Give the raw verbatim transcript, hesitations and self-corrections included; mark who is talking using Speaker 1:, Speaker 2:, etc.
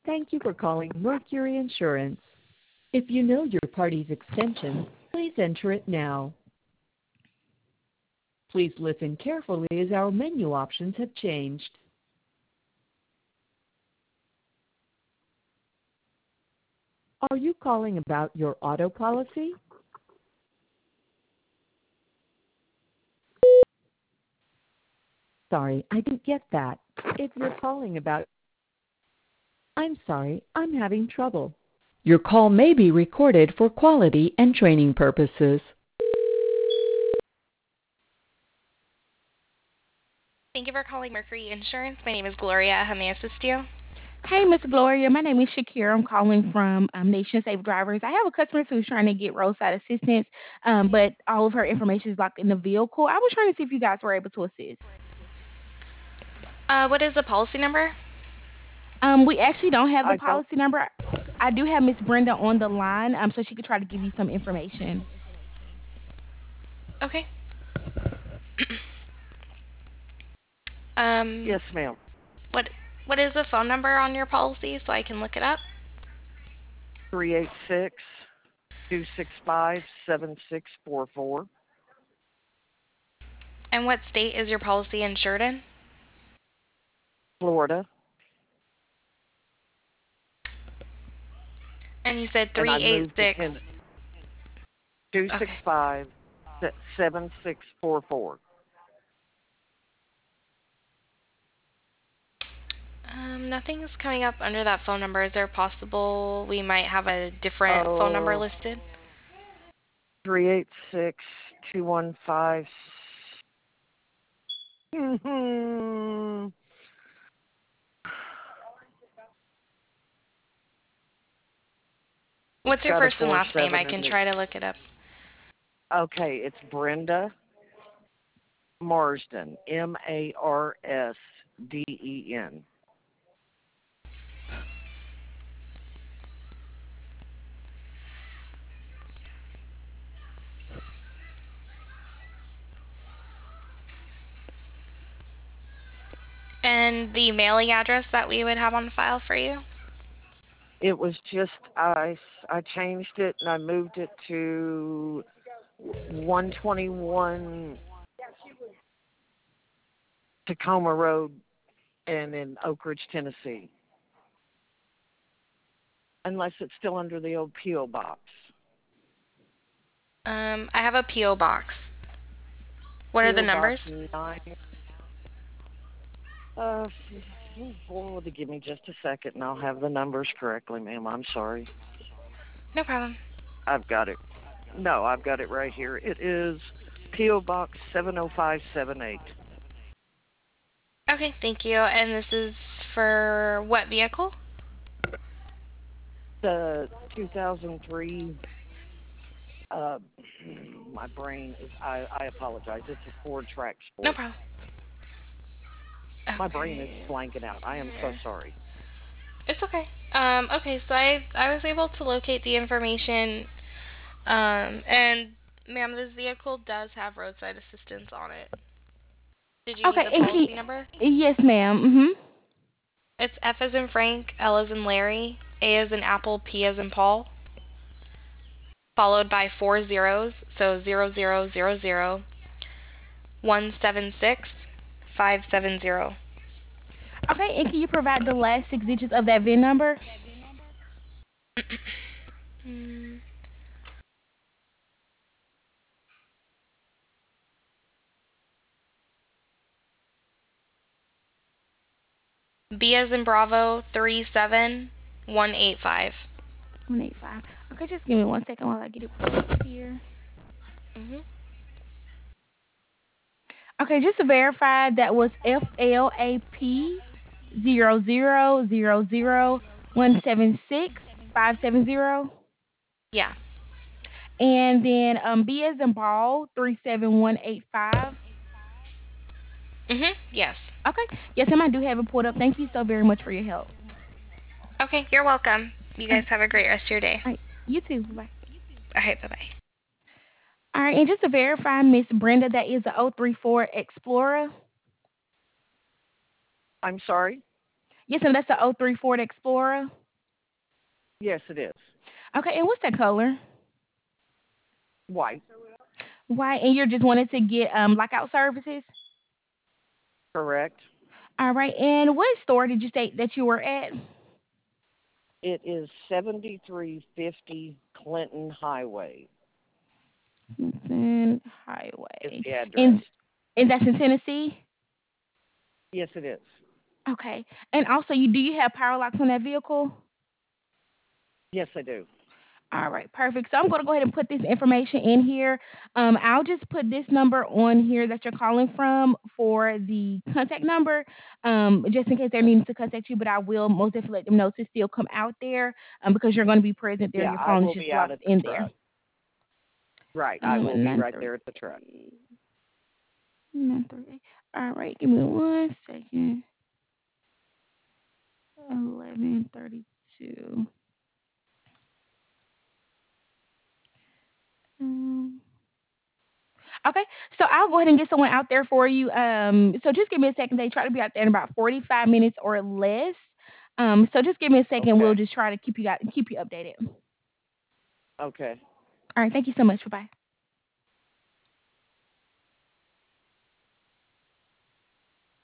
Speaker 1: Thank you for calling Mercury Insurance. If you know your party's extension, please enter it now. Please listen carefully as our menu options have changed. Are you calling about your auto policy? Sorry, I didn't get that. If you're calling about... I'm sorry, I'm having trouble. Your call may be recorded for quality and training purposes.
Speaker 2: Thank you for calling Mercury Insurance. My name is Gloria. How may I assist you?
Speaker 3: Hey, Miss Gloria. My name is Shakira. I'm calling from um, Nation Safe Drivers. I have a customer who's trying to get roadside assistance, um, but all of her information is locked in the vehicle. I was trying to see if you guys were able to assist.
Speaker 2: Uh, what is the policy number?
Speaker 3: Um, we actually don't have the
Speaker 4: I don't.
Speaker 3: policy number. I do have Miss Brenda on the line, um, so she could try to give you some information.
Speaker 2: Okay. um,
Speaker 4: Yes, ma'am.
Speaker 2: what what is the phone number on your policy so I can look it up?
Speaker 4: Three eight six two six five seven six four four.
Speaker 2: And what state is your policy insured in?
Speaker 4: Florida,
Speaker 2: And you said
Speaker 4: and I
Speaker 2: three eight
Speaker 4: moved to
Speaker 2: six.
Speaker 4: ten two six
Speaker 2: Okay.
Speaker 4: five seven six four four.
Speaker 2: Um, nothing's coming up under that phone number. Is there possible we might have a different phone number
Speaker 4: Oh,
Speaker 2: listed?
Speaker 4: three eight six two one five. Mm-hmm. It's
Speaker 2: What's your
Speaker 4: got a
Speaker 2: first and
Speaker 4: four
Speaker 2: last name? I
Speaker 4: seven
Speaker 2: can
Speaker 4: in it.
Speaker 2: try to look it up.
Speaker 4: Okay, it's Brenda Marsden. M A R S D E N.
Speaker 2: And the mailing address that we would have on file for you?
Speaker 4: It was just I I changed it and I moved it to one twenty-one Tacoma Road and in Oak Ridge, Tennessee. Unless it's still under the old P O box.
Speaker 2: Um, I have a P O box. What are the
Speaker 4: P O Box
Speaker 2: numbers?
Speaker 4: nine. Uh, well, give me just a second and I'll have the numbers correctly, ma'am. I'm sorry.
Speaker 2: No problem.
Speaker 4: I've got it. No, I've got it right here. It is P O Box seven oh five seven eight.
Speaker 2: Okay, thank you. And this is for what vehicle?
Speaker 4: The two thousand three. Uh, my brain is. I, I apologize. It's a Ford Track
Speaker 2: No
Speaker 4: Sport.
Speaker 2: problem.
Speaker 4: My brain is
Speaker 2: Okay.
Speaker 4: blanking out. I am so
Speaker 2: Here.
Speaker 4: sorry.
Speaker 2: It's okay. Um, okay, so I I was able to locate the information. Um, and ma'am, this vehicle does have roadside assistance on it. Did you need
Speaker 3: Okay,
Speaker 2: the
Speaker 3: and can
Speaker 2: policy number?
Speaker 3: yes, ma'am. Mhm.
Speaker 2: It's F as in Frank, L as in Larry, A as in Apple, P as in Paul, followed by four zeros, so zero zero zero zero one seven six five seven zero.
Speaker 3: Okay, and can you provide the last six digits of that V I N number?
Speaker 2: Mm. B as in Bravo three seven one eight five.
Speaker 3: One eight five. Okay, just give me one second while I get it pulled up here.
Speaker 2: Mhm.
Speaker 3: Okay, just to verify, that was F L A P zero zero zero zero one seven six five seven zero,
Speaker 2: Yeah.
Speaker 3: and then um B as in ball three seven one eight five.
Speaker 2: Mhm. Yes.
Speaker 3: Okay, yes, ma'am, I do have it pulled up. Thank you so very much for your help.
Speaker 2: Okay, you're welcome. You
Speaker 3: All
Speaker 2: guys
Speaker 3: right,
Speaker 2: have a great rest of your day.
Speaker 3: all right. You too. Bye.
Speaker 2: All right, bye-bye.
Speaker 3: All right, and just to verify, Miss Brenda, that is the oh three four Explorer.
Speaker 4: I'm sorry.
Speaker 3: Yes, and that's the oh three Ford Explorer.
Speaker 4: Yes, it is.
Speaker 3: Okay, and what's that color?
Speaker 4: White.
Speaker 3: White, and you're just wanting to get um lockout services?
Speaker 4: Correct.
Speaker 3: All right, and what store did you say that you were at?
Speaker 4: It is seventy-three fifty Clinton Highway
Speaker 3: Clinton
Speaker 4: is
Speaker 3: Highway.
Speaker 4: the address.
Speaker 3: And and that's in Tennessee?
Speaker 4: Yes, it is.
Speaker 3: Okay. And also, you do you have power locks on that vehicle?
Speaker 4: Yes, I do.
Speaker 3: All right, perfect. So I'm going to go ahead and put this information in here. Um, I'll just put this number on here that you're calling from for the contact number, um, just in case they're needing to contact you. But I will most definitely let them know to still come out there, um, because you're going to be present there.
Speaker 4: Yeah,
Speaker 3: Your
Speaker 4: I
Speaker 3: phone is
Speaker 4: will
Speaker 3: just
Speaker 4: be out
Speaker 3: locked
Speaker 4: at the
Speaker 3: in there.
Speaker 4: truck. Right, I
Speaker 3: Um,
Speaker 4: will be
Speaker 3: nine
Speaker 4: right
Speaker 3: three
Speaker 4: there at the truck.
Speaker 3: nine three. All right, give me one second. Eleven thirty-two. Um, Okay, so I'll go ahead and get someone out there for you. Um, so just give me a second. They try to be out there in about forty-five minutes or less. Um, so just give me a second. We'll
Speaker 4: Okay.
Speaker 3: just try to keep you got keep you updated.
Speaker 4: Okay.
Speaker 3: All right, thank you so much. Bye bye.